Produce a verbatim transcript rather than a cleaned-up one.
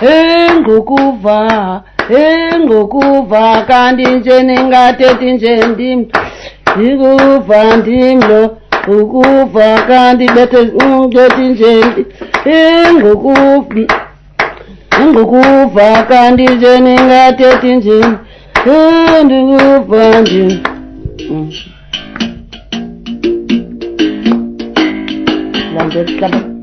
engukuva engukuva kanti nje ningathethi nje ndim ndikuva ndimlo ukuva kanti bethe ungethi nje engukuva engukuva kanti nje ningathethi nje ndikuva ndim Landet